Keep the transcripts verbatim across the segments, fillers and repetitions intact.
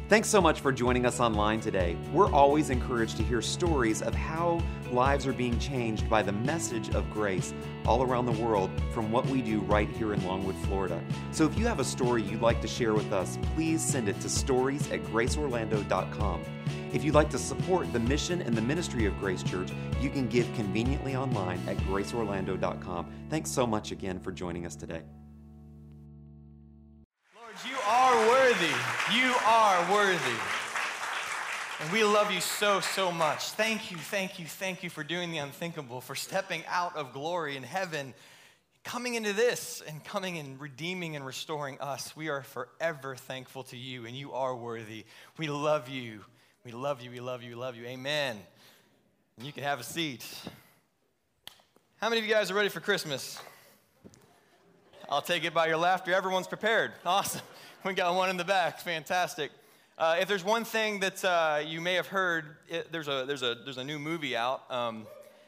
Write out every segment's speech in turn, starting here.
Thanks so much for joining us online today. We're always encouraged to hear stories of how lives are being changed by the message of grace all around the world from what we do right here in Longwood, Florida. So if you have a story you'd like to share with us, please send it to stories at grace orlando dot com. If you'd like to support the mission and the ministry of Grace Church, you can give conveniently online at grace orlando dot com. Thanks so much again for joining us today. You are worthy. You are worthy. And we love you so, so much. Thank you, thank you, thank you for doing the unthinkable, for stepping out of glory in heaven, coming into this and coming and redeeming and restoring us. We are forever thankful to you, and you are worthy. We love you. We love you. We love you. We love you. Amen. And you can have a seat. How many of you guys are ready for Christmas? I'll take it by your laughter. Everyone's prepared. Awesome. We got one in the back. Fantastic. Uh, if there's one thing that uh, you may have heard, it, there's a there's a there's a new movie out. Um,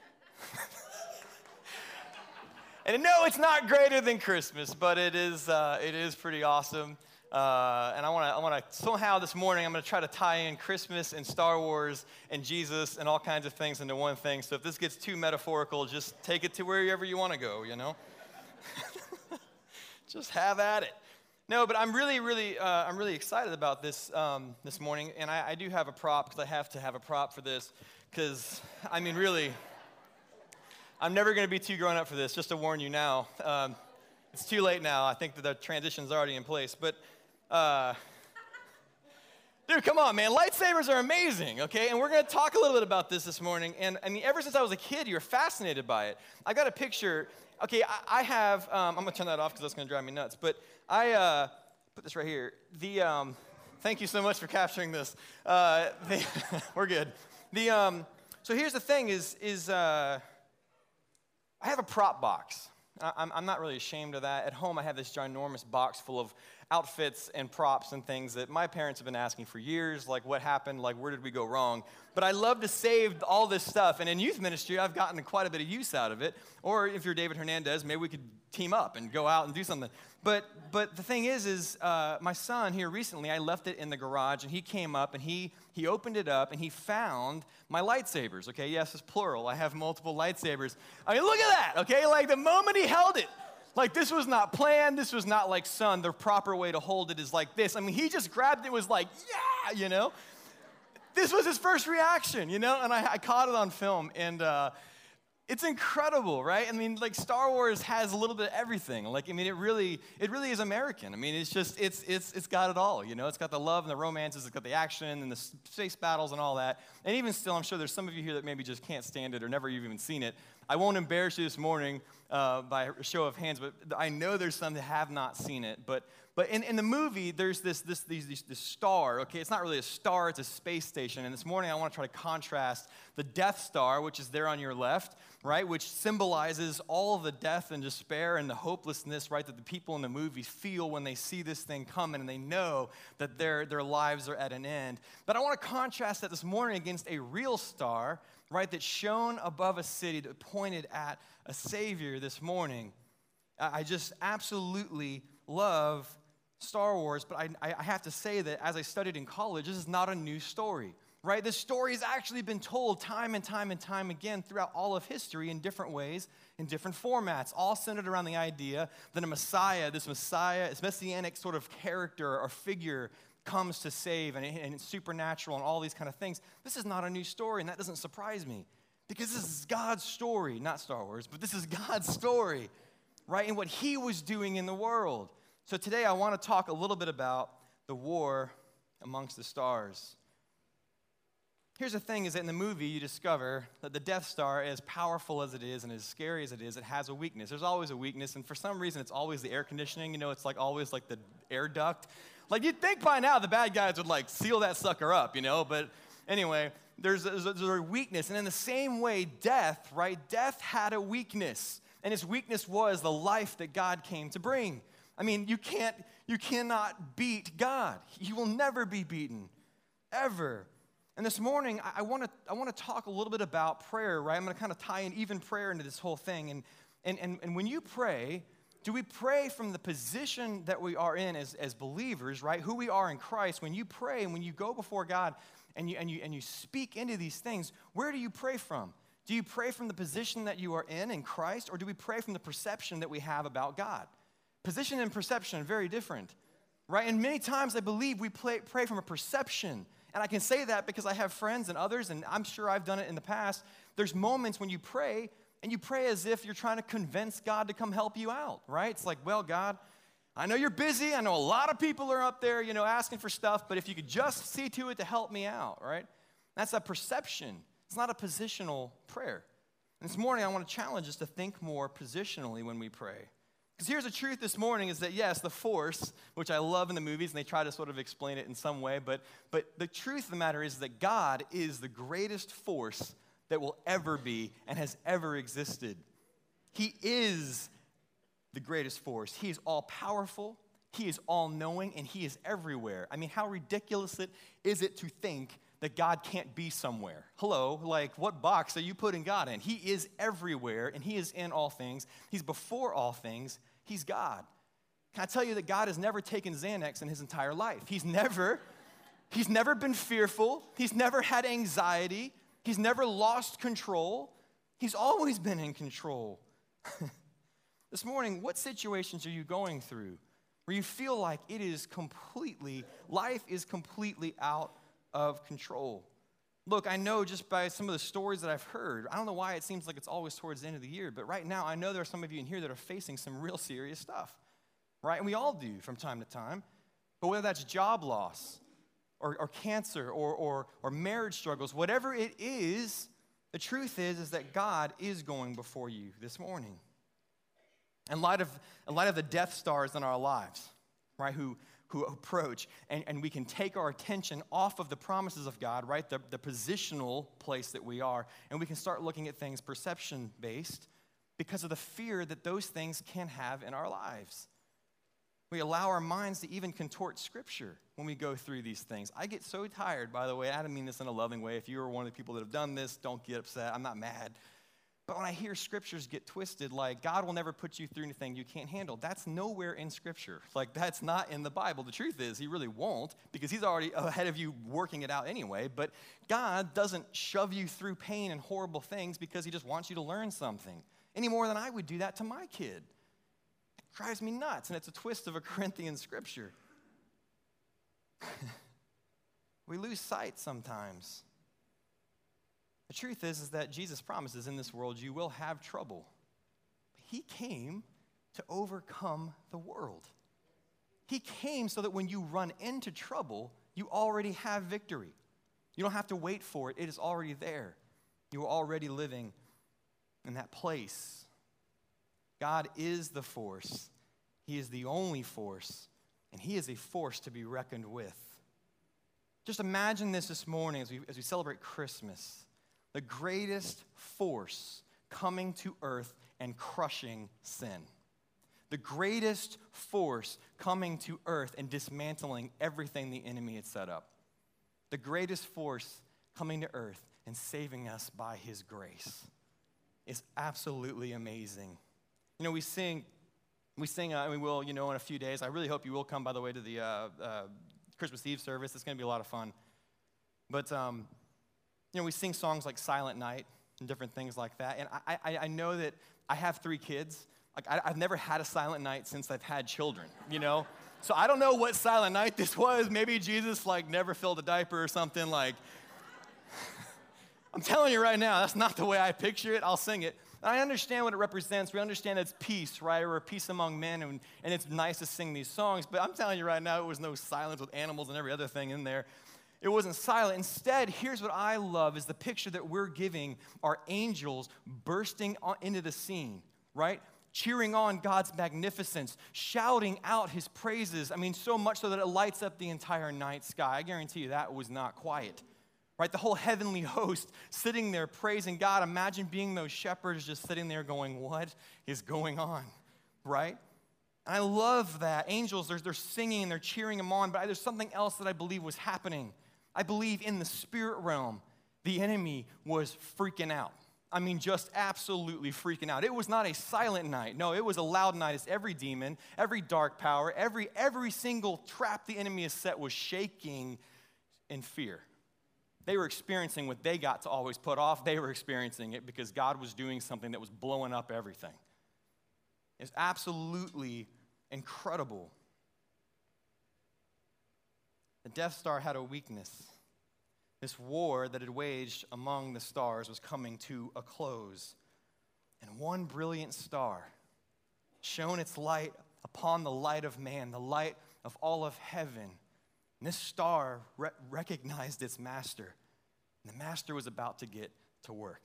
and no, it's not greater than Christmas, but it is uh, it is pretty awesome. Uh, and I want to I want to somehow this morning I'm going to try to tie in Christmas and Star Wars and Jesus and all kinds of things into one thing. So if this gets too metaphorical, just take it to wherever you want to go. You know. Just have at it. No, but I'm really, really, uh, I'm really excited about this um, this morning, and I, I do have a prop because I have to have a prop for this. Because I mean, really, I'm never going to be too grown up for this. Just to warn you now, um, it's too late now. I think that the transition's already in place. But, uh, dude, come on, man! Lightsabers are amazing, okay? And we're going to talk a little bit about this this morning. And I mean, ever since I was a kid, you're fascinated by it. I got a picture. Okay, I, I have, um, I'm going to turn that off because that's going to drive me nuts, but I uh, put this right here. The, um, thank you so much for capturing this. Uh, the, we're good. The, um, so here's the thing is, is uh, I have a prop box. I, I'm, I'm not really ashamed of that. At home, I have this ginormous box full of outfits and props and things that my parents have been asking for years, like what happened, like where did we go wrong? But I love to save all this stuff, and in youth ministry, I've gotten quite a bit of use out of it. Or if you're David Hernandez, maybe we could team up and go out and do something. But but the thing is, is uh, my son here recently, I left it in the garage, and he came up, and he he opened it up, and he found my lightsabers, okay? Yes, it's plural. I have multiple lightsabers. I mean, look at that, okay? Like the moment he held it, like this was not planned. This was not like, son, the proper way to hold it is like this. I mean, he just grabbed it, was like, yeah, you know? This was his first reaction, you know? And I, I caught it on film, and uh, it's incredible, right? I mean, like Star Wars has a little bit of everything. Like, I mean, it really, it really is American. I mean, it's just, it's, it's, it's got it all, you know? It's got the love and the romances, it's got the action and the space battles and all that. And even still, I'm sure there's some of you here that maybe just can't stand it or never even seen it. I won't embarrass you this morning uh, by a show of hands, but I know there's some that have not seen it. But but in, in the movie, there's this this, these, these this star. Okay, it's not really a star; it's a space station. And this morning, I want to try to contrast the Death Star, which is there on your left, right, which symbolizes all of the death and despair and the hopelessness, right, that the people in the movie feel when they see this thing coming and they know that their their lives are at an end. But I want to contrast that this morning against a real star, right, that shone above a city that pointed at a Savior this morning. I just absolutely love Star Wars, but I, I have to say that as I studied in college, this is not a new story, right? This story has actually been told time and time and time again throughout all of history in different ways, in different formats, all centered around the idea that a Messiah, this Messiah, this messianic sort of character or figure comes to save, and, and it's supernatural and all these kind of things. This is not a new story, and that doesn't surprise me, because this is God's story, not Star Wars, but this is God's story, right, and what he was doing in the world. So today I want to talk a little bit about the war amongst the stars. Here's the thing, is that in the movie you discover that the Death Star, as powerful as it is and as scary as it is, it has a weakness. There's always a weakness, and for some reason it's always the air conditioning. You know, it's like always like the air duct. Like, you'd think by now the bad guys would, like, seal that sucker up, you know? But anyway, there's a, there's a weakness. And in the same way, death, right? Death had a weakness. And its weakness was the life that God came to bring. I mean, you can't, you cannot beat God. He will never be beaten, ever. And this morning, I want to I want to talk a little bit about prayer, right? I'm going to kind of tie in even prayer into this whole thing. And, and, and, and when you pray, do we pray from the position that we are in as, as believers, right? Who we are in Christ. When you pray and when you go before God and you, and, you, and you speak into these things, where do you pray from? Do you pray from the position that you are in in Christ, or do we pray from the perception that we have about God? Position and perception are very different, right? And many times I believe we pray, pray from a perception. And I can say that because I have friends and others, and I'm sure I've done it in the past. There's moments when you pray, and you pray as if you're trying to convince God to come help you out, right? It's like, well, God, I know you're busy. I know a lot of people are up there, you know, asking for stuff, but if you could just see to it to help me out, right? That's a perception. It's not a positional prayer. And this morning, I want to challenge us to think more positionally when we pray. Because here's the truth this morning is that, yes, the force, which I love in the movies, and they try to sort of explain it in some way, but, but the truth of the matter is that God is the greatest force that will ever be and has ever existed. He is the greatest force. He is all-powerful, He is all-knowing, and He is everywhere. I mean, how ridiculous it is it to think that God can't be somewhere? Hello, like, what box are you putting God in? He is everywhere, and He is in all things. He's before all things. He's God. Can I tell you that God has never taken Xanax in His entire life? He's never, He's never been fearful. He's never had anxiety. He's never lost control. He's always been in control. This morning, what situations are you going through where you feel like it is completely, life is completely out of control? Look, I know just by some of the stories that I've heard, I don't know why it seems like it's always towards the end of the year, but right now I know there are some of you in here that are facing some real serious stuff, right? And we all do from time to time. But whether that's job loss or, or cancer or, or, or marriage struggles, whatever it is, the truth is, is that God is going before you this morning. In light of, in light of the Death Stars in our lives, right, who who approach, and, and we can take our attention off of the promises of God, right, the, the positional place that we are, and we can start looking at things perception-based because of the fear that those things can have in our lives. We allow our minds to even contort Scripture when we go through these things. I get so tired, by the way, I don't mean this in a loving way. If you are one of the people that have done this, don't get upset. I'm not mad. But when I hear Scriptures get twisted, like, God will never put you through anything you can't handle, that's nowhere in Scripture. Like, that's not in the Bible. The truth is, He really won't, because He's already ahead of you working it out anyway. But God doesn't shove you through pain and horrible things because He just wants you to learn something, any more than I would do that to my kid. It drives me nuts, and it's a twist of a Corinthian Scripture. We lose sight sometimes. The truth is, is that Jesus promises in this world you will have trouble. He came to overcome the world. He came so that when you run into trouble, you already have victory. You don't have to wait for it. It is already there. You are already living in that place. God is the force. He is the only force, and He is a force to be reckoned with. Just imagine this this morning as we, as we celebrate Christmas. The greatest force coming to earth and crushing sin. The greatest force coming to earth and dismantling everything the enemy had set up. The greatest force coming to earth and saving us by His grace is absolutely amazing. You know, we sing, we sing, uh, and we will, you know, in a few days. I really hope you will come, by the way, to the uh, uh, Christmas Eve service. It's going to be a lot of fun. But, um, you know, we sing songs like Silent Night and different things like that. And I, I, I know that I have three kids. Like, I, I've never had a silent night since I've had children, you know? So I don't know what silent night this was. Maybe Jesus, like, never filled a diaper or something. Like, I'm telling you right now, that's not the way I picture it. I'll sing it. And I understand what it represents. We understand it's peace, right? Or peace among men, and, and it's nice to sing these songs. But I'm telling you right now, it was no silence with animals and every other thing in there. It wasn't silent. Instead, here's what I love is the picture that we're giving our angels bursting on, into the scene, right? Cheering on God's magnificence, shouting out His praises. I mean, so much so that it lights up the entire night sky. I guarantee you that was not quiet, right? The whole heavenly host sitting there praising God. Imagine being those shepherds just sitting there going, what is going on, right? And I love that. Angels, they're, they're singing and they're cheering Him on, but there's something else that I believe was happening. I believe in the spirit realm, the enemy was freaking out. I mean, just absolutely freaking out. It was not a silent night. No, it was a loud night as every demon, every dark power, every, every single trap the enemy has set was shaking in fear. They were experiencing what they got to always put off. They were experiencing it because God was doing something that was blowing up everything. It's absolutely incredible. The Death Star had a weakness. This war that had waged among the stars was coming to a close. And one brilliant star shone its light upon the light of man, the light of all of heaven. And this star re- recognized its master. And the master was about to get to work.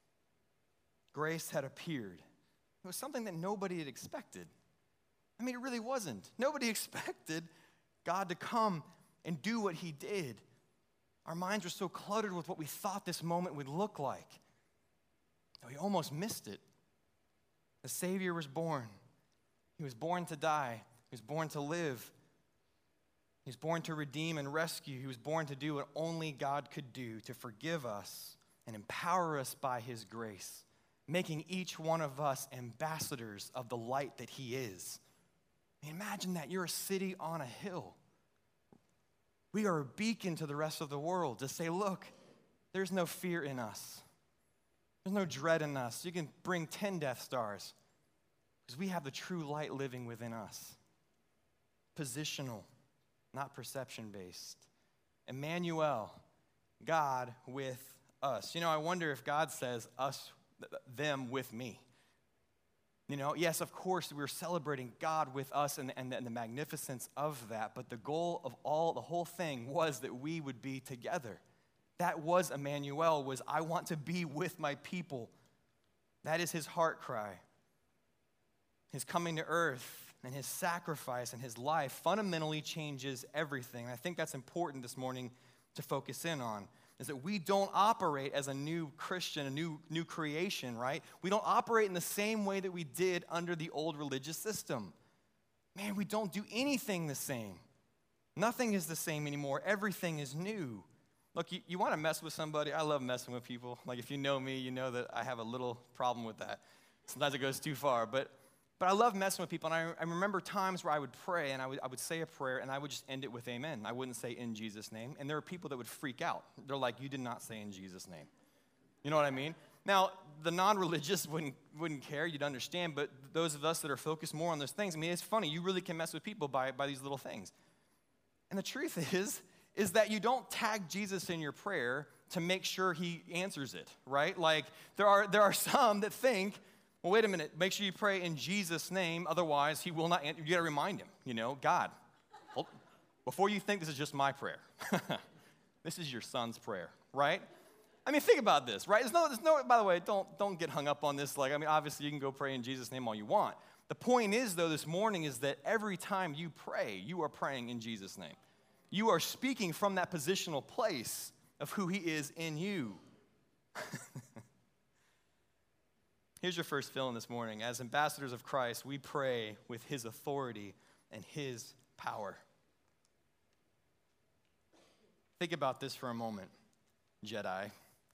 Grace had appeared. It was something that nobody had expected. I mean, it really wasn't. Nobody expected God to come and do what he did. Our minds were so cluttered with what we thought this moment would look like that we almost missed it. The Savior was born. He was born to die. He was born to live. He was born to redeem and rescue. He was born to do what only God could do, to forgive us and empower us by his grace, making each one of us ambassadors of the light that he is. I mean, imagine that. You're a city on a hill. We are a beacon to the rest of the world to say, look, there's no fear in us. There's no dread in us. You can bring ten Death Stars because we have the true light living within us. Positional, not perception-based. Emmanuel, God with us. You know, I wonder if God says us, them with me. You know, yes, of course, we're celebrating God with us and, and, and the magnificence of that, but the goal of all, the whole thing was that we would be together. That was Emmanuel, was I want to be with my people. That is his heart cry. His coming to earth and his sacrifice and his life fundamentally changes everything. And I think that's important this morning to focus in on. Is that we don't operate as a new Christian, a new, new creation, right? We don't operate in the same way that we did under the old religious system. Man, we don't do anything the same. Nothing is the same anymore. Everything is new. Look, you, you want to mess with somebody? I love messing with people. Like, if you know me, you know that I have a little problem with that. Sometimes it goes too far, but But I love messing with people, and I, I remember times where I would pray, and I would, I would say a prayer, and I would just end it with amen. I wouldn't say in Jesus' name, and there were people that would freak out. They're like, you did not say in Jesus' name. You know what I mean? Now, the non-religious wouldn't, wouldn't care, you'd understand, but those of us that are focused more on those things, I mean, it's funny, you really can mess with people by, by these little things. And the truth is, is that you don't tag Jesus in your prayer to make sure he answers it, right? Like, there are, there are some that think, well, wait a minute, make sure you pray in Jesus' name, otherwise he will not answer. You got to remind him, you know, God, well, before you think this is just my prayer, this is your son's prayer, right? I mean, think about this, right? There's no, there's no, by the way, don't, don't get hung up on this. Like, I mean, obviously you can go pray in Jesus' name all you want. The point is, though, this morning is that every time you pray, you are praying in Jesus' name. You are speaking from that positional place of who he is in you. Here's your first fill-in this morning. As ambassadors of Christ, we pray with his authority and his power. Think about this for a moment, Jedi.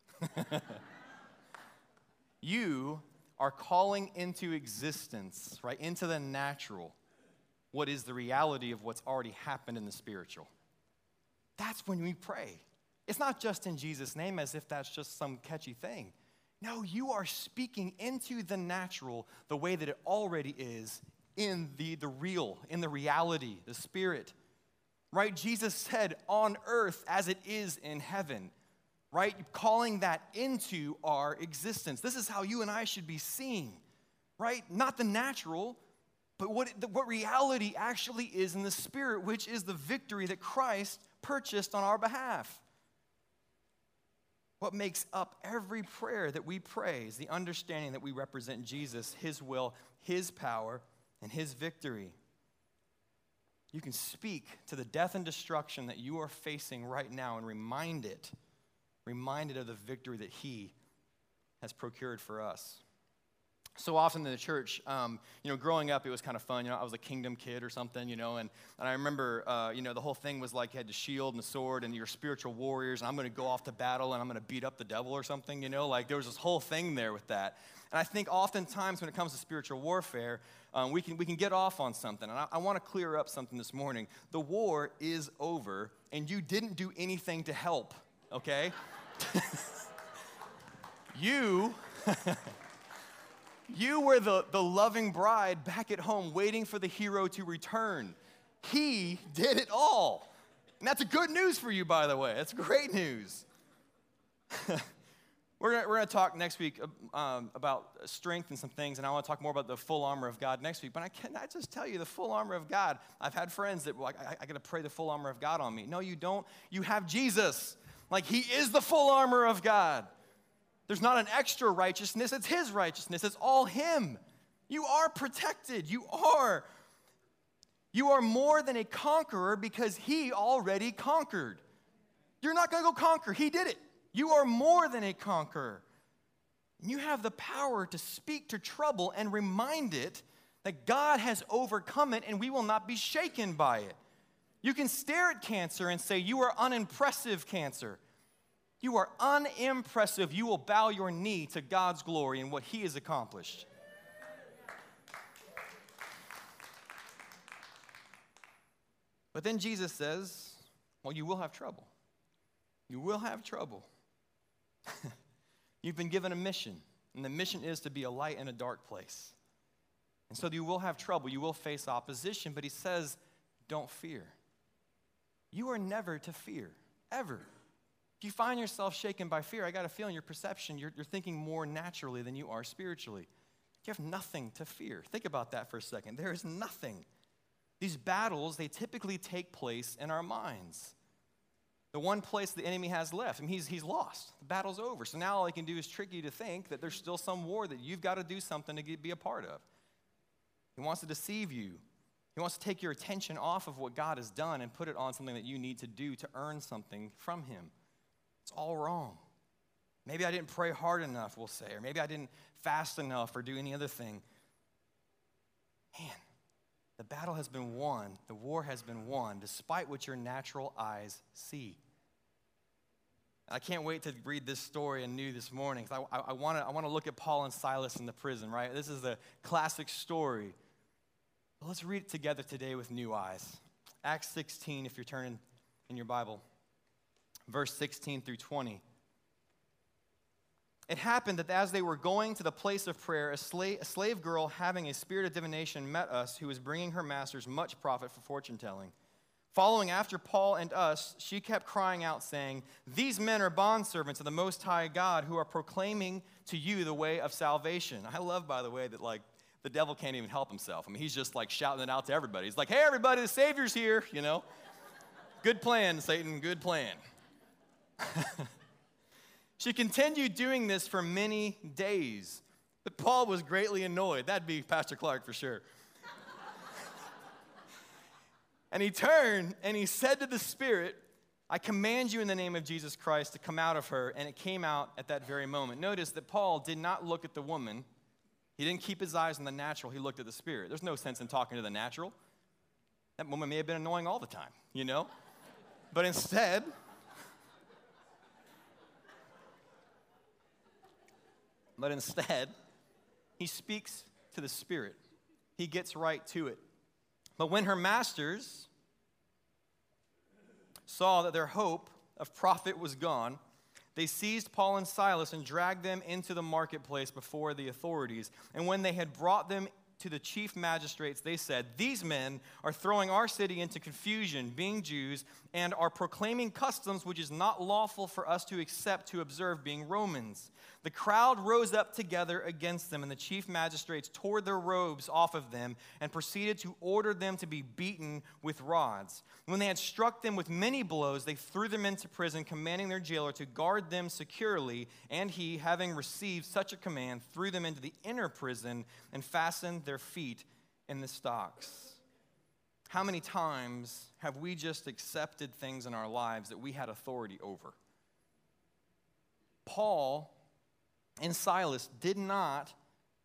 You are calling into existence, right, into the natural, what is the reality of what's already happened in the spiritual. That's when we pray. It's not just in Jesus' name as if that's just some catchy thing. No, you are speaking into the natural the way that it already is in the, the real, in the reality, the spirit. Right? Jesus said, on earth as it is in heaven. Right? Calling that into our existence. This is how you and I should be seeing. Right? Not the natural, but what, what reality actually is in the spirit, which is the victory that Christ purchased on our behalf. What makes up every prayer that we pray is the understanding that we represent Jesus, his will, his power, and his victory. You can speak to the death and destruction that you are facing right now and remind it, remind it of the victory that he has procured for us. So often in the church, um, you know, growing up, it was kind of fun. You know, I was a kingdom kid or something, you know, and, and I remember, uh, you know, the whole thing was like you had the shield and the sword and you're spiritual warriors, and I'm going to go off to battle and I'm going to beat up the devil or something, you know, like there was this whole thing there with that. And I think oftentimes when it comes to spiritual warfare, um, we can we can get off on something. And I, I want to clear up something this morning. The war is over, and you didn't do anything to help, okay? you... You were the, the loving bride back at home waiting for the hero to return. He did it all. And that's a good news for you, by the way. That's great news. we're going we're to talk next week um, about strength and some things, and I want to talk more about the full armor of God next week. But I can I just tell you, the full armor of God, I've had friends that were like, I, I got to pray the full armor of God on me. No, you don't. You have Jesus. Like, he is the full armor of God. There's not an extra righteousness. It's his righteousness. It's all him. You are protected. You are. You are more than a conqueror because he already conquered. You're not going to go conquer. He did it. You are more than a conqueror. You have the power to speak to trouble and remind it that God has overcome it and we will not be shaken by it. You can stare at cancer and say, you are unimpressive, cancer. You are unimpressive. You will bow your knee to God's glory and what he has accomplished. But then Jesus says, well, you will have trouble. You will have trouble. You've been given a mission, and the mission is to be a light in a dark place. And so you will have trouble. You will face opposition, but he says, don't fear. You are never to fear, ever. If you find yourself shaken by fear, I got a feeling your perception, you're, you're thinking more naturally than you are spiritually. You have nothing to fear. Think about that for a second. There is nothing. These battles, they typically take place in our minds. The one place the enemy has left, I mean, he's, he's lost. The battle's over. So now all he can do is trick you to think that there's still some war that you've got to do something to get, be a part of. He wants to deceive you. He wants to take your attention off of what God has done and put it on something that you need to do to earn something from him. It's all wrong. Maybe I didn't pray hard enough, we'll say, or maybe I didn't fast enough or do any other thing. Man, the battle has been won. The war has been won, despite what your natural eyes see. I can't wait to read this story anew this morning, because I, I, I want to I wanna look at Paul and Silas in the prison, right? This is a classic story. But let's read it together today with new eyes. Acts sixteen, if you're turning in your Bible. Verse sixteen through twenty. It happened that as they were going to the place of prayer, a slave, a slave girl having a spirit of divination met us, who was bringing her masters much profit for fortune telling. Following after Paul and us, she kept crying out, saying, these men are bondservants of the Most High God, who are proclaiming to you the way of salvation. I love, by the way, that like the devil can't even help himself. I mean, he's just like shouting it out to everybody. He's like, hey, everybody, the Savior's here, you know. Good plan, Satan, good plan. She continued doing this for many days, but Paul was greatly annoyed. That'd be Pastor Clark for sure. And he turned and he said to the spirit, I command you in the name of Jesus Christ to come out of her. And it came out at that very moment. Notice that Paul did not look at the woman. He didn't keep his eyes on the natural. He looked at the spirit. There's no sense in talking to the natural. That woman may have been annoying all the time, you know? But instead... But instead, he speaks to the spirit. He gets right to it. But when her masters saw that their hope of profit was gone, they seized Paul and Silas and dragged them into the marketplace before the authorities. And when they had brought them to the chief magistrates, they said, these men are throwing our city into confusion, being Jews, and are proclaiming customs which is not lawful for us to accept to observe, being Romans. The crowd rose up together against them, and the chief magistrates tore their robes off of them and proceeded to order them to be beaten with rods. When they had struck them with many blows, they threw them into prison, commanding their jailer to guard them securely. And he, having received such a command, threw them into the inner prison and fastened their feet in the stocks. How many times have we just accepted things in our lives that we had authority over? Paul and Silas did not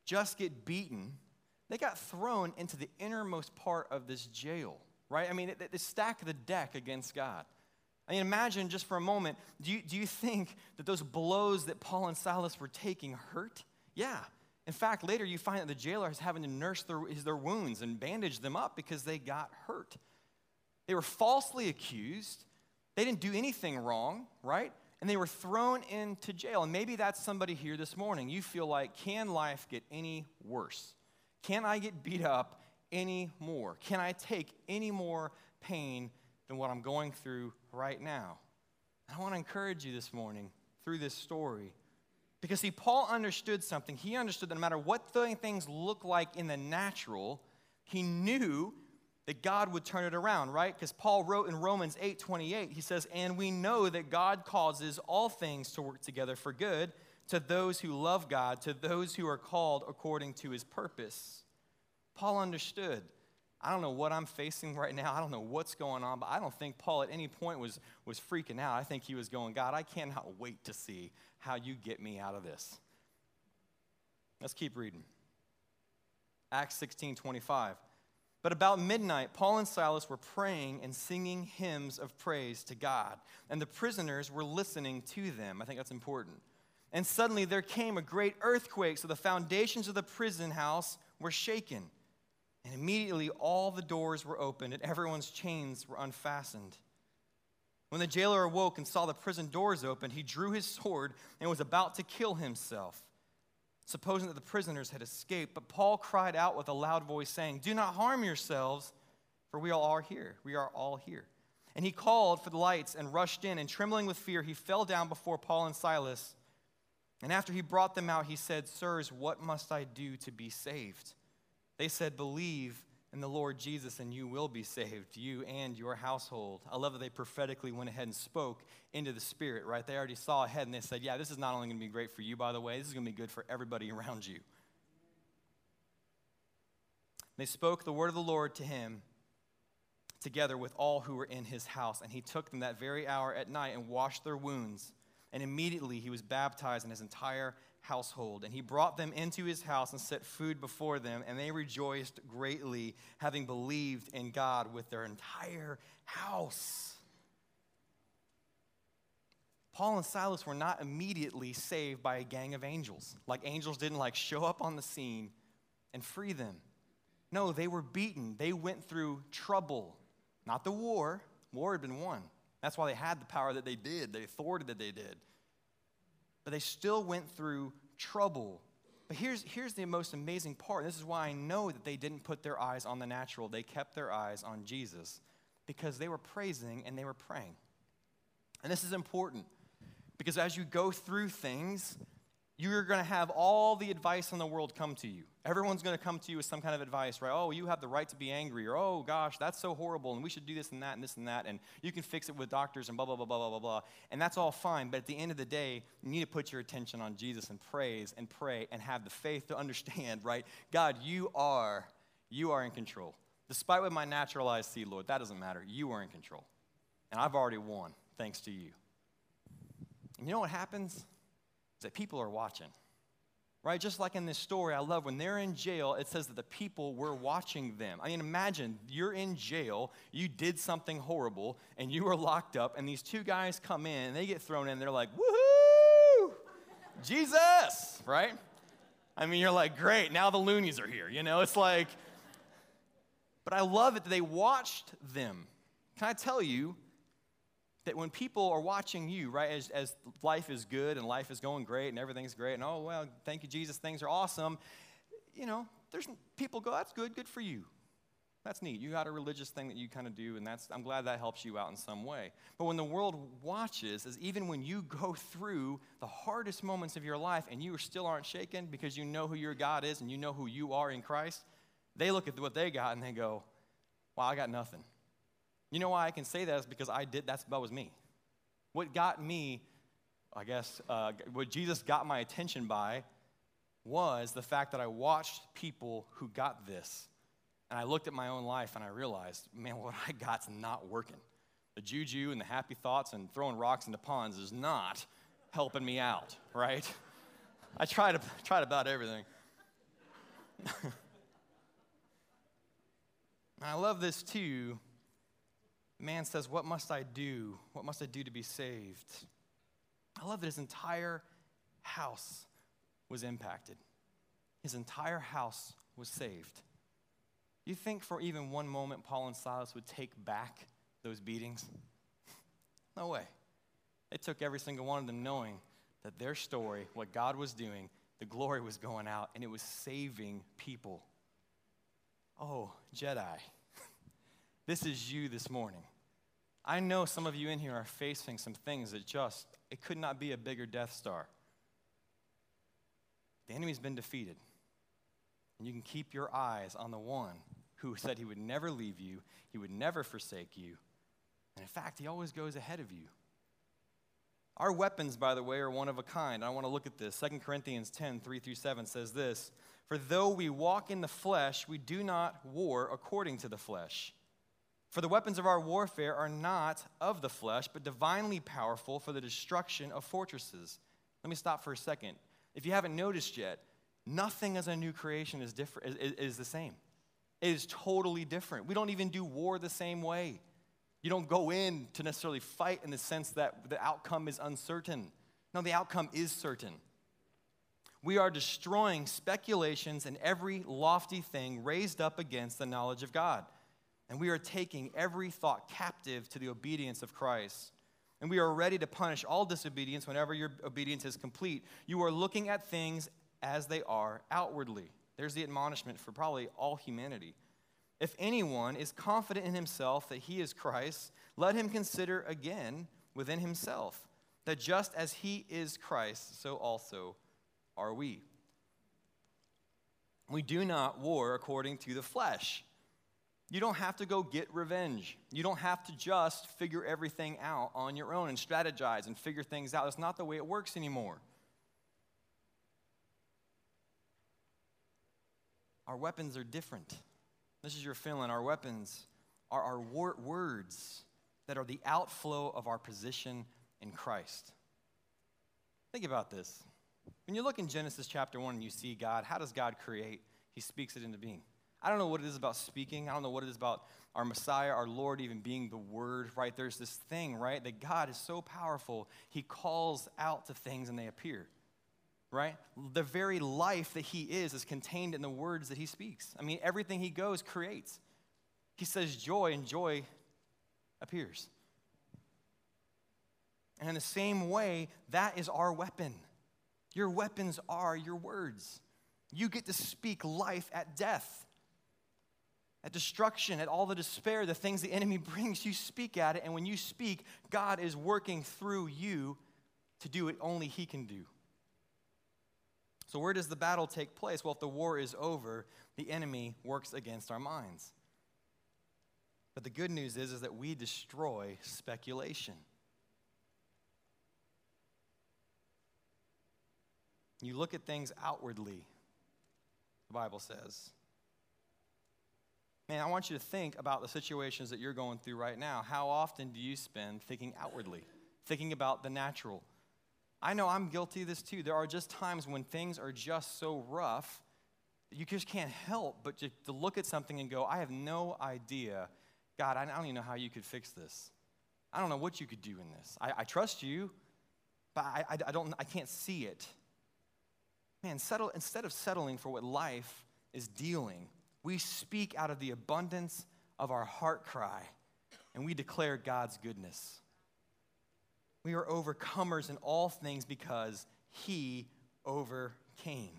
just get beaten. They got thrown into the innermost part of this jail, right? I mean, they stack the deck against God. I mean, imagine just for a moment, do you, do you think that those blows that Paul and Silas were taking hurt? Yeah. In fact, later you find that the jailer is having to nurse their, their wounds and bandage them up because they got hurt. They were falsely accused. They didn't do anything wrong, right? And they were thrown into jail. And maybe that's somebody here this morning. You feel like, can life get any worse? Can I get beat up any more? Can I take any more pain than what I'm going through right now? I want to encourage you this morning through this story. Because see, Paul understood something. He understood that no matter what things look like in the natural, he knew that God would turn it around, right? Because Paul wrote in Romans eight twenty-eight, he says, and we know that God causes all things to work together for good to those who love God, to those who are called according to his purpose. Paul understood. I don't know what I'm facing right now. I don't know what's going on, but I don't think Paul at any point was, was freaking out. I think he was going, God, I cannot wait to see how you get me out of this. Let's keep reading. Acts sixteen twenty-five. But about midnight, Paul and Silas were praying and singing hymns of praise to God, and the prisoners were listening to them. I think that's important. And suddenly there came a great earthquake, so the foundations of the prison house were shaken. And immediately all the doors were opened and everyone's chains were unfastened. When the jailer awoke and saw the prison doors open, he drew his sword and was about to kill himself, supposing that the prisoners had escaped. But Paul cried out with a loud voice, saying, do not harm yourselves, for we all are here. We are all here. And he called for the lights and rushed in, and trembling with fear, he fell down before Paul and Silas. And after he brought them out, he said, sirs, what must I do to be saved? They said, believe in the Lord Jesus and you will be saved, you and your household. I love that they prophetically went ahead and spoke into the Spirit, right? They already saw ahead and they said, yeah, this is not only going to be great for you, by the way, this is going to be good for everybody around you. They spoke the word of the Lord to him together with all who were in his house. And he took them that very hour at night and washed their wounds. And immediately he was baptized in his entire household. And he brought them into his house and set food before them. And they rejoiced greatly, having believed in God with their entire house. Paul and Silas were not immediately saved by a gang of angels. Like angels didn't like show up on the scene and free them. No, they were beaten. They went through trouble. Not the war. War had been won. That's why they had the power that they did, the authority that they did. But they still went through trouble. But here's, here's the most amazing part. This is why I know that they didn't put their eyes on the natural. They kept their eyes on Jesus because they were praising and they were praying. And this is important because as you go through things, you're going to have all the advice in the world come to you. Everyone's going to come to you with some kind of advice, right? Oh, you have the right to be angry, or oh, gosh, that's so horrible, and we should do this and that and this and that, and you can fix it with doctors and blah, blah, blah, blah, blah, blah, blah. And that's all fine, but at the end of the day, you need to put your attention on Jesus and praise and pray and have the faith to understand, right? God, you are, you are in control. Despite what my natural eyes see, Lord, that doesn't matter. You are in control. And I've already won, thanks to you. And you know what happens? Is that people are watching. Right, just like in this story, I love when they're in jail, it says that the people were watching them. I mean, imagine you're in jail, you did something horrible, and you were locked up, and these two guys come in, and they get thrown in, and they're like, woohoo, Jesus, right? I mean, you're like, great, now the loonies are here, you know? It's like, but I love it that they watched them. Can I tell you that when people are watching you, right, as, as life is good and life is going great and everything's great and, oh, well, thank you, Jesus, things are awesome, you know, there's people go, that's good, good for you. That's neat. You got a religious thing that you kind of do, and that's I'm glad that helps you out in some way. But when the world watches, is even when you go through the hardest moments of your life and you still aren't shaken because you know who your God is and you know who you are in Christ, they look at what they got and they go, wow, I got nothing. You know why I can say that is because I did, that's, that was me. What got me, I guess, uh, what Jesus got my attention by was the fact that I watched people who got this. And I looked at my own life and I realized, man, what I got's not working. The juju and the happy thoughts and throwing rocks into ponds is not helping me out, right? I tried, tried about everything. And I love this too. Man says, what must I do? What must I do to be saved? I love that his entire house was impacted. His entire house was saved. You think for even one moment Paul and Silas would take back those beatings? No way. They took every single one of them knowing that their story, what God was doing, the glory was going out, and it was saving people. Oh, Jedi, this is you this morning. I know some of you in here are facing some things that just, it could not be a bigger Death Star. The enemy's been defeated. And you can keep your eyes on the one who said he would never leave you, he would never forsake you. And in fact, he always goes ahead of you. Our weapons, by the way, are one of a kind. I want to look at this. Second Corinthians ten, three through seven says this, "For though we walk in the flesh, we do not war according to the flesh. For the weapons of our warfare are not of the flesh, but divinely powerful for the destruction of fortresses." Let me stop for a second. If you haven't noticed yet, nothing as a new creation is different. Is, is the same. It is totally different. We don't even do war the same way. You don't go in to necessarily fight in the sense that the outcome is uncertain. No, the outcome is certain. We are destroying speculations and every lofty thing raised up against the knowledge of God. And we are taking every thought captive to the obedience of Christ. And we are ready to punish all disobedience whenever your obedience is complete. You are looking at things as they are outwardly. There's the admonishment for probably all humanity. If anyone is confident in himself that he is Christ, let him consider again within himself that just as he is Christ, so also are we. We do not war according to the flesh. You don't have to go get revenge. You don't have to just figure everything out on your own and strategize and figure things out. That's not the way it works anymore. Our weapons are different. This is your feeling. Our weapons are our wor- words that are the outflow of our position in Christ. Think about this. When you look in Genesis chapter one and you see God, how does God create? He speaks it into being. I don't know what it is about speaking. I don't know what it is about our Messiah, our Lord, even being the Word, right? There's this thing, right, that God is so powerful, he calls out to things and they appear, right? The very life that he is is contained in the words that he speaks. I mean, everything he goes creates. He says joy, and joy appears. And in the same way, that is our weapon. Your weapons are your words. You get to speak life at death, at destruction, at all the despair, the things the enemy brings, you speak at it. And when you speak, God is working through you to do what only he can do. So where does the battle take place? Well, if the war is over, the enemy works against our minds. But the good news is, is that we destroy speculation. You look at things outwardly, the Bible says. Man, I want you to think about the situations that you're going through right now. How often do you spend thinking outwardly, thinking about the natural? I know I'm guilty of this too. There are just times when things are just so rough that you just can't help but just to look at something and go, I have no idea. God, I don't even know how you could fix this. I don't know what you could do in this. I, I trust you, but I, I, I don't. I can't see it. Man, settle, instead of settling for what life is dealing, we speak out of the abundance of our heart cry, and we declare God's goodness. We are overcomers in all things because he overcame.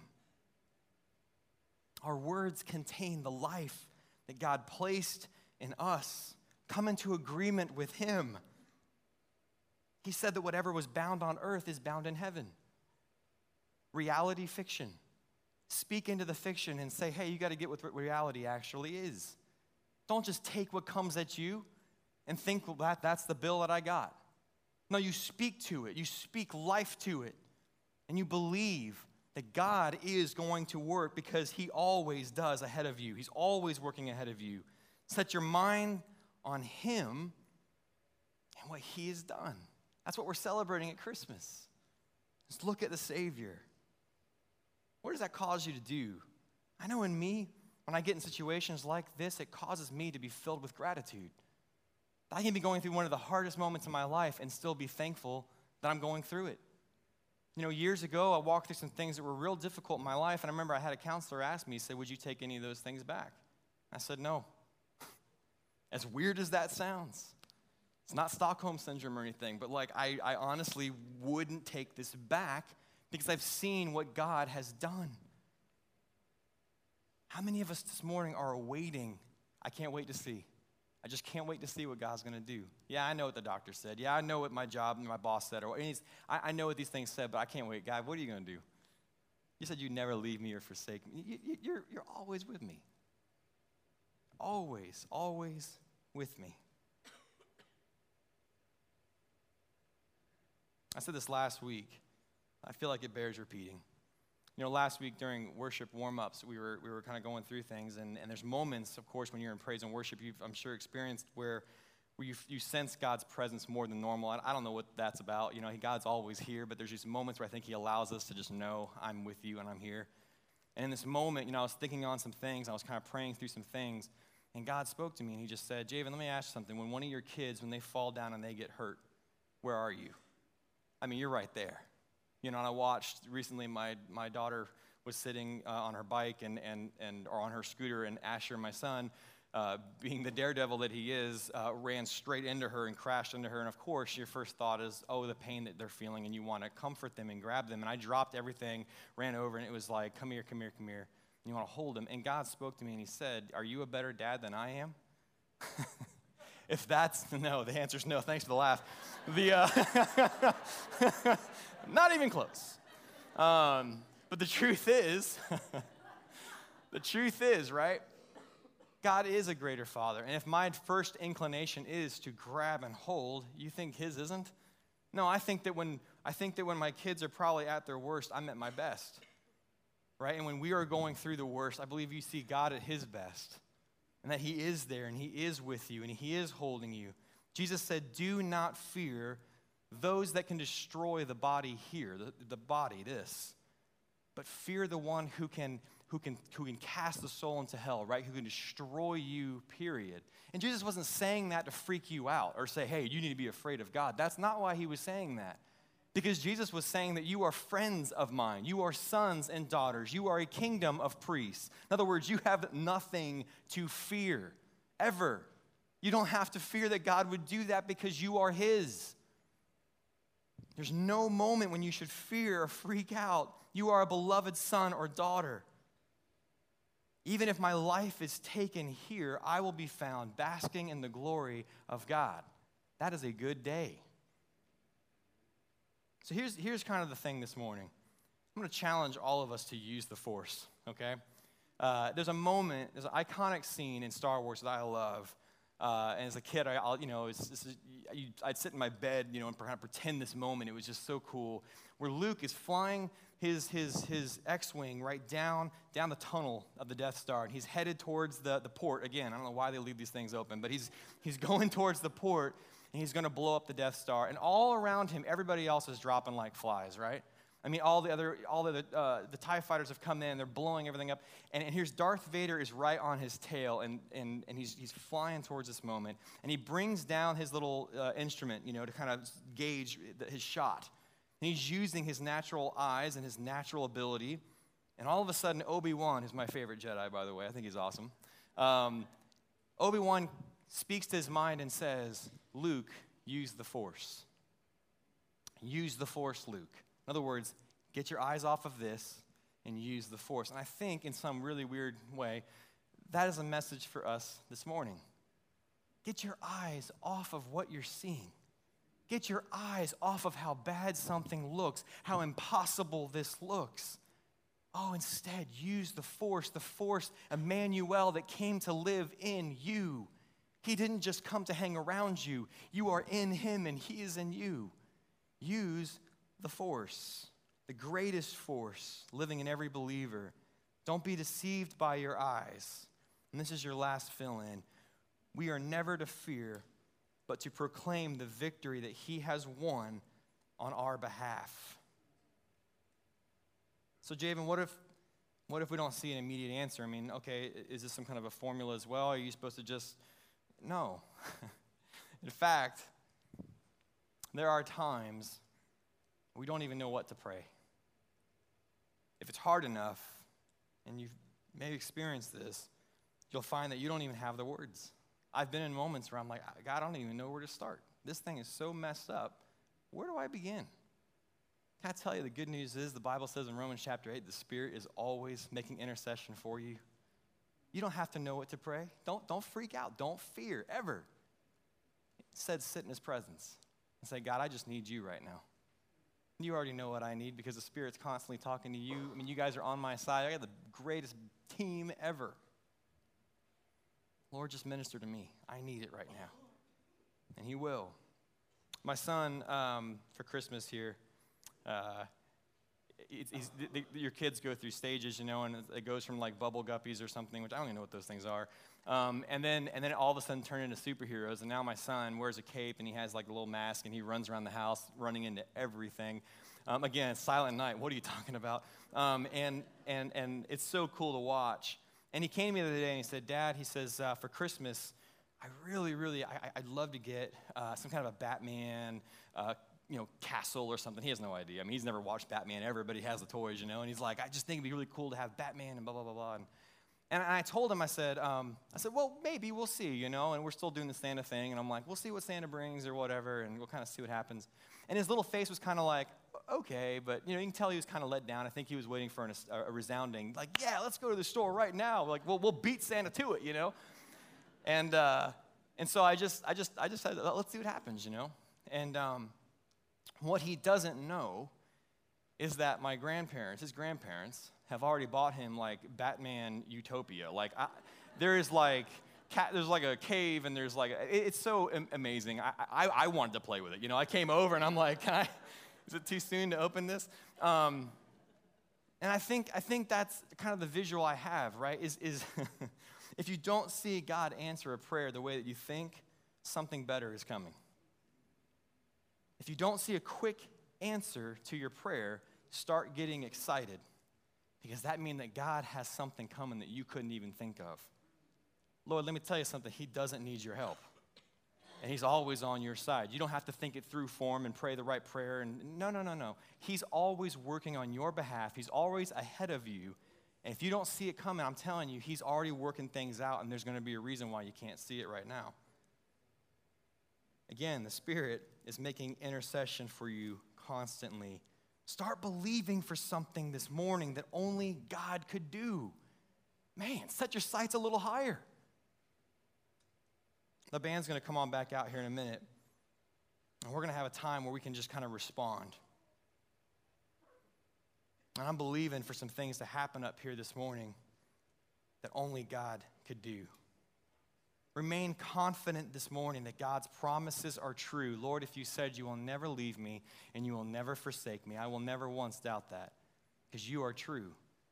Our words contain the life that God placed in us. Come into agreement with him. He said that whatever was bound on earth is bound in heaven. Reality, fiction. Speak into the fiction and say, hey, you got to get what reality actually is. Don't just take what comes at you and think, well, that, that's the bill that I got. No, you speak to it. You speak life to it. And you believe that God is going to work because he always does ahead of you. He's always working ahead of you. Set your mind on him and what he has done. That's what we're celebrating at Christmas. Just look at the Savior. What does that cause you to do? I know in me, when I get in situations like this, it causes me to be filled with gratitude. I can be going through one of the hardest moments in my life and still be thankful that I'm going through it. You know, years ago, I walked through some things that were real difficult in my life, and I remember I had a counselor ask me, he said, would you take any of those things back? I said, no. As weird as that sounds. It's not Stockholm Syndrome or anything, but like I, I honestly wouldn't take this back because I've seen what God has done. How many of us this morning are awaiting, I can't wait to see. I just can't wait to see what God's going to do. Yeah, I know what the doctor said. Yeah, I know what my job and my boss said. Or I, I know what these things said, but I can't wait. God, what are you going to do? You said you'd never leave me or forsake me. You, you, you're, you're always with me. Always, always with me. I said this last week. I feel like it bears repeating. You know, last week during worship warm-ups, we were we were kind of going through things, and, and there's moments, of course, when you're in praise and worship, you've, I'm sure, experienced where, where you, you sense God's presence more than normal. I, I don't know what that's about. You know, God's always here, but there's just moments where I think he allows us to just know I'm with you and I'm here. And in this moment, you know, I was thinking on some things. I was kind of praying through some things, and God spoke to me, and he just said, Javen, let me ask you something. When one of your kids, when they fall down and they get hurt, where are you? I mean, you're right there. You know, and I watched recently, my, my daughter was sitting uh, on her bike and, and, and or on her scooter, and Asher, my son, uh, being the daredevil that he is, uh, ran straight into her and crashed into her. And of course, your first thought is, oh, the pain that they're feeling, and you want to comfort them and grab them. And I dropped everything, ran over, and it was like, come here, come here, come here. And you want to hold him. And God spoke to me, and he said, are you a better dad than I am? If that's no, the answer's no. Thanks for the laugh. The uh, not even close. Um, but the truth is, the truth is, right? God is a greater father. And if my first inclination is to grab and hold, you think his isn't? No, I think that when I think that when my kids are probably at their worst, I'm at my best. Right? And when we are going through the worst, I believe you see God at his best. And that he is there, and he is with you, and he is holding you. Jesus said, do not fear those that can destroy the body here, the, the body, this. But fear the one who can, who, can, who can cast the soul into hell, right? Who can destroy you, period. And Jesus wasn't saying that to freak you out or say, hey, you need to be afraid of God. That's not why he was saying that. Because Jesus was saying that you are friends of mine. You are sons and daughters. You are a kingdom of priests. In other words, you have nothing to fear, ever. You don't have to fear that God would do that because you are his. There's no moment when you should fear or freak out. You are a beloved son or daughter. Even if my life is taken here, I will be found basking in the glory of God. That is a good day. So here's, here's kind of the thing this morning. I'm going to challenge all of us to use the Force, okay? Uh, there's a moment, there's an iconic scene in Star Wars that I love. Uh, and as a kid, I, I'll, you know, it's, it's, I'd sit in my bed, you know, and kind of pretend this moment. It was just so cool. Where Luke is flying his, his, his X-Wing right down, down the tunnel of the Death Star. And he's headed towards the, the port. Again, I don't know why they leave these things open, but he's, he's going towards the port. And he's going to blow up the Death Star. And all around him, everybody else is dropping like flies, right? I mean, all the other, all the, uh, the TIE fighters have come in. They're blowing everything up. And, and here's Darth Vader is right on his tail, and, and, and he's, he's flying towards this moment. And he brings down his little uh, instrument, you know, to kind of gauge the, his shot. And he's using his natural eyes and his natural ability. And all of a sudden, Obi-Wan, who's my favorite Jedi, by the way. I think he's awesome. Um, Obi-Wan speaks to his mind and says, Luke, use the Force. Use the Force, Luke. In other words, get your eyes off of this and use the Force. And I think in some really weird way, that is a message for us this morning. Get your eyes off of what you're seeing. Get your eyes off of how bad something looks, how impossible this looks. Oh, instead, use the Force, the Force, Emmanuel, that came to live in you. He didn't just come to hang around you. You are in him and he is in you. Use the Force, the greatest force living in every believer. Don't be deceived by your eyes. And this is your last fill-in. We are never to fear, but to proclaim the victory that he has won on our behalf. So, Javen, what if, What if we don't see an immediate answer? I mean, okay, is this some kind of a formula as well? Are you supposed to just, no. In fact, there are times we don't even know what to pray. If it's hard enough, and you've maybe experienced this, you'll find that you don't even have the words. I've been in moments where I'm like, God, I don't even know where to start. This thing is so messed up. Where do I begin? Can I tell you the good news is the Bible says in Romans chapter eight, the Spirit is always making intercession for you. You don't have to know what to pray. Don't, don't freak out. Don't fear, ever. Instead, sit in his presence and say, God, I just need you right now. You already know what I need because the Spirit's constantly talking to you. I mean, you guys are on my side. I got the greatest team ever. Lord, just minister to me. I need it right now. And he will. My son, um, for Christmas here, uh, it's, it's, the, the, your kids go through stages, you know, and it goes from like bubble guppies or something, which I don't even know what those things are. Um, and then and then all of a sudden turn into superheroes. And now my son wears a cape and he has like a little mask and he runs around the house running into everything. Um, again, it's Silent Night. What are you talking about? Um, and and and it's so cool to watch. And he came to me the other day and he said, Dad, he says, uh, for Christmas, I really, really, I, I'd love to get uh, some kind of a Batman, uh, you know, castle or something. He has no idea. I mean, he's never watched Batman ever, but he has the toys, you know. And he's like, I just think it'd be really cool to have Batman and blah, blah, blah, blah. And, and I told him, I said, um, I said, well, maybe we'll see, you know. And we're still doing the Santa thing. And I'm like, we'll see what Santa brings or whatever, and we'll kind of see what happens. And his little face was kind of like, okay, but, you know, you can tell he was kind of let down. I think he was waiting for an, a, a resounding, like, yeah, let's go to the store right now. Like, we'll, we'll beat Santa to it, you know. And uh, and so I just, I just, I just said, let's see what happens, you know. And um, what he doesn't know is that my grandparents, his grandparents, have already bought him like Batman Utopia. Like, I, there is like, cat, there's like a cave and there's like, a, it, it's so am- amazing. I, I, I wanted to play with it. You know, I came over and I'm like, can I? Is it too soon to open this? Um, and I think I think that's kind of the visual I have, right? Is is if you don't see God answer a prayer the way that you think, something better is coming. If you don't see a quick answer to your prayer, start getting excited, because that means that God has something coming that you couldn't even think of. Lord, let me tell you something. He doesn't need your help. And he's always on your side. You don't have to think it through for him and pray the right prayer. And no, no, no, no. He's always working on your behalf. He's always ahead of you. And if you don't see it coming, I'm telling you, he's already working things out, and there's going to be a reason why you can't see it right now. Again, the Spirit is making intercession for you constantly. Start believing for something this morning that only God could do. Man, set your sights a little higher. The band's going to come on back out here in a minute, and we're going to have a time where we can just kind of respond. And I'm believing for some things to happen up here this morning that only God could do. Remain confident this morning that God's promises are true. Lord, if you said you will never leave me and you will never forsake me, I will never once doubt that, because you are true.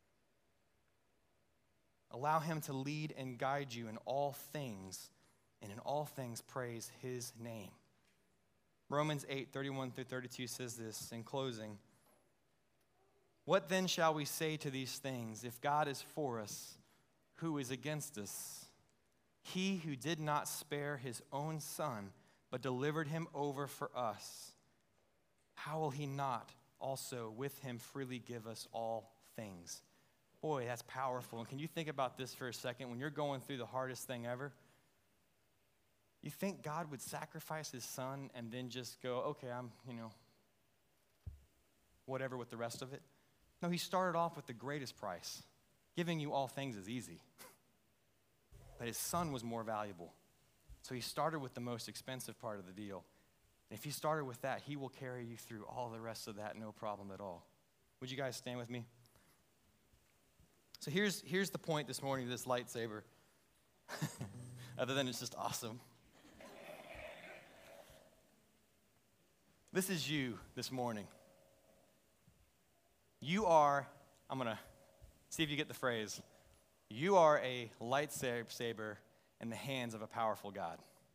Allow him to lead and guide you in all things, and in all things praise his name. Romans eight, thirty-one through thirty-two says this in closing. What then shall we say to these things? If God is for us, who is against us? He who did not spare his own son, but delivered him over for us, how will he not also with him freely give us all things? Boy, that's powerful. And can you think about this for a second? When you're going through the hardest thing ever, you think God would sacrifice his son and then just go, okay, I'm, you know, whatever with the rest of it? No, he started off with the greatest price. Giving you all things is easy. But his son was more valuable. So he started with the most expensive part of the deal. And if he started with that, he will carry you through all the rest of that, no problem at all. Would you guys stand with me? So here's, here's the point this morning of this lightsaber. Other than it's just awesome. This is you this morning. You are, I'm going to see if you get the phrase. You are a lightsaber in the hands of a powerful God.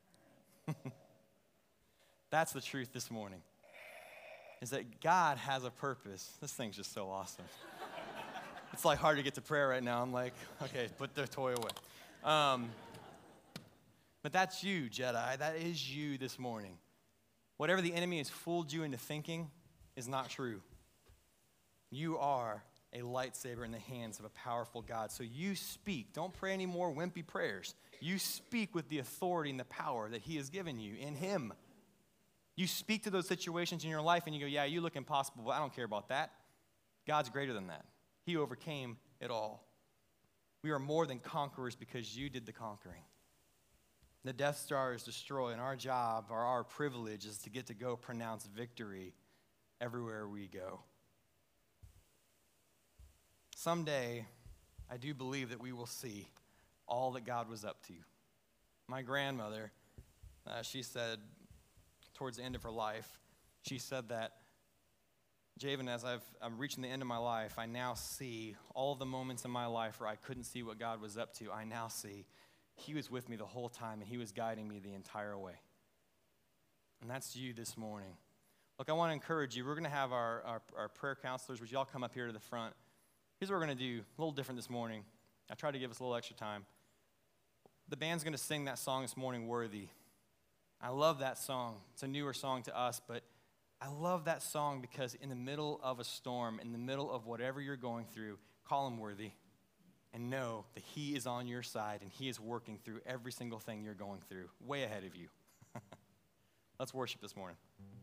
That's the truth this morning. Is that God has a purpose. This thing's just so awesome. It's like hard to get to prayer right now. I'm like, okay, put the toy away. Um, but that's you, Jedi. That is you this morning. Whatever the enemy has fooled you into thinking is not true. You are a lightsaber in the hands of a powerful God. So you speak. Don't pray any more wimpy prayers. You speak with the authority and the power that he has given you in him. You speak to those situations in your life and you go, yeah, you look impossible, but I don't care about that. God's greater than that. He overcame it all. We are more than conquerors because you did the conquering. The Death Star is destroyed, and our job or our privilege is to get to go pronounce victory everywhere we go. Someday, I do believe that we will see all that God was up to. My grandmother, uh, she said, towards the end of her life, she said that, Javen, as I've, I'm reaching the end of my life, I now see all of the moments in my life where I couldn't see what God was up to. I now see he was with me the whole time, and he was guiding me the entire way. And that's you this morning. Look, I want to encourage you. We're going to have our, our, our prayer counselors. Would you all come up here to the front? Here's what we're going to do, a little different this morning. I tried to give us a little extra time. The band's going to sing that song this morning, Worthy. I love that song. It's a newer song to us, but I love that song because in the middle of a storm, in the middle of whatever you're going through, call him worthy and know that he is on your side and he is working through every single thing you're going through, way ahead of you. Let's worship this morning.